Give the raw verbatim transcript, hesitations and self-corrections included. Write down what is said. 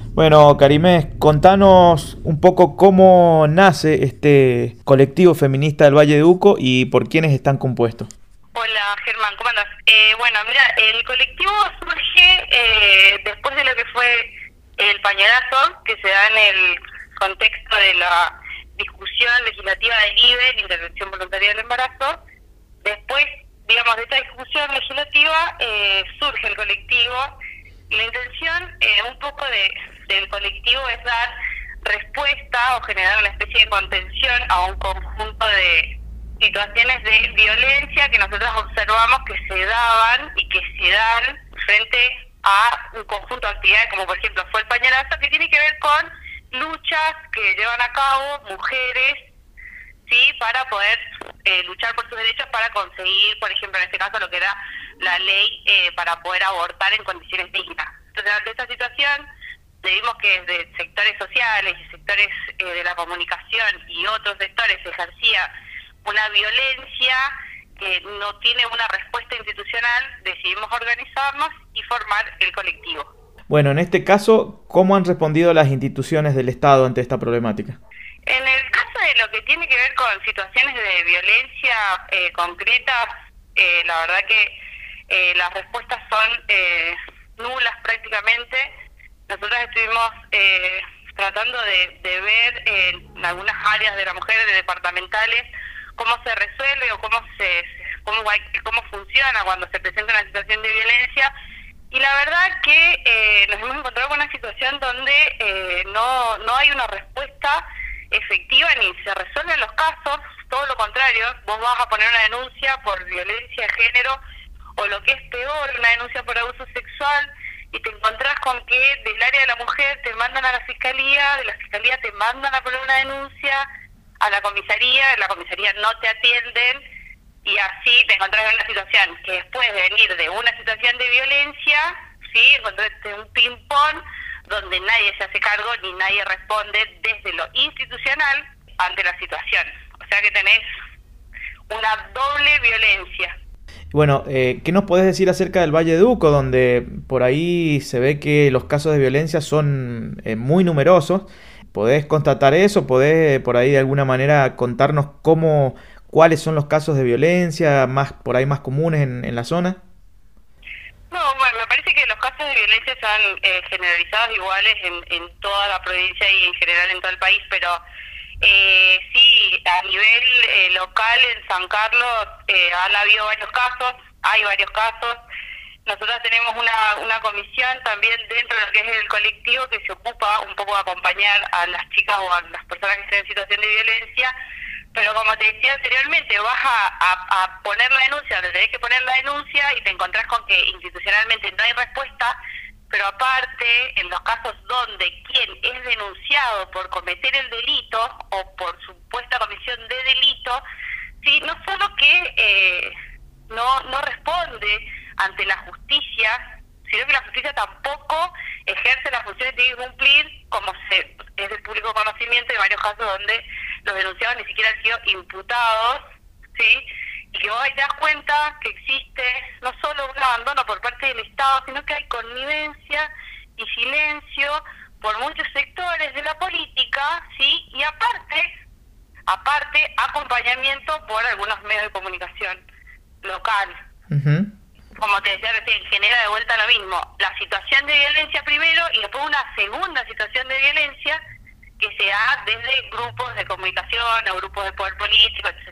Bueno, Karimé, contanos un poco cómo nace este colectivo feminista del Valle de Uco y por quiénes están compuestos. Hola Germán, ¿cómo andas? Eh, bueno, mira, el colectivo surge eh, después de lo que fue el pañuelazo que se da en el contexto de la discusión legislativa del I V E, la intervención voluntaria del embarazo. Después, digamos, de esta discusión legislativa eh, surge el colectivo. La intención eh, un poco de, del colectivo es dar respuesta o generar una especie de contención a un conjunto de situaciones de violencia que nosotros observamos que se daban y que se dan frente a un conjunto de actividades, como por ejemplo fue el pañuelazo, que tiene que ver con luchas que llevan a cabo mujeres, sí, para poder eh, luchar por sus derechos, para conseguir, por ejemplo, en este caso lo que era la ley eh, para poder abortar en condiciones dignas. Entonces, ante esta situación, vimos que desde sectores sociales y sectores eh, de la comunicación y otros sectores se ejercía una violencia que no tiene una respuesta institucional, decidimos organizarnos y formar el colectivo. Bueno, en este caso, ¿cómo han respondido las instituciones del Estado ante esta problemática? En el caso de lo que tiene que ver con situaciones de violencia eh, concretas, eh, la verdad que eh, las respuestas son eh, nulas prácticamente. Nosotros estuvimos eh, tratando de, de ver eh, en algunas áreas de la mujer, de departamentales, cómo se resuelve o cómo se cómo, cómo funciona cuando se presenta una situación de violencia. Y la verdad que eh, nos hemos encontrado con una situación donde eh, no, no hay una respuesta efectiva ni se resuelven los casos, todo lo contrario, vos vas a poner una denuncia por violencia de género o lo que es peor, una denuncia por abuso sexual y te encontrás con que del área de la mujer te mandan a la fiscalía, de la fiscalía te mandan a poner una denuncia a la comisaría, en la comisaría no te atienden y así te encontrás en una situación que después de venir de una situación de violencia, sí, encontraste un ping-pong donde nadie se hace cargo ni nadie responde desde lo institucional ante la situación. O sea que tenés una doble violencia. Bueno, eh, ¿qué nos podés decir acerca del Valle de Uco, donde por ahí se ve que los casos de violencia son eh, muy numerosos? ¿Podés constatar eso? ¿Podés por ahí de alguna manera contarnos cómo, cuáles son los casos de violencia más por ahí más comunes en, en la zona? No, bueno, me parece que los casos de violencia son eh, generalizados iguales en, en toda la provincia y en general en todo el país, pero eh, sí, a nivel eh, local en San Carlos eh, han habido varios casos, hay varios casos. Nosotros tenemos una, una comisión también dentro de lo que es el colectivo que se ocupa un poco de acompañar a las chicas o a las personas que estén en situación de violencia, pero como te decía anteriormente, vas a, a, a poner la denuncia, donde tenés que poner la denuncia y te encontrás con que institucionalmente no hay respuesta, pero aparte, en los casos donde quien es denunciado por cometer el delito o por supuesta comisión de delito, sí, no solo que eh, no, no responde ante la justicia, sino que la justicia tampoco ejerce las funciones que tiene que cumplir, como se, es de público conocimiento de varios casos donde los denunciados ni siquiera han sido imputados, ¿sí? Y que vos ahí te das cuenta que existe no solo un abandono por parte del Estado, sino que hay connivencia y silencio por muchos sectores de la política, ¿sí? Y aparte, aparte acompañamiento por algunos medios de comunicación local. Uh-huh. Como te decía recién, genera de vuelta lo mismo, la situación de violencia primero y después una segunda situación de violencia que se da desde grupos de comunicación o grupos de poder político, etcétera.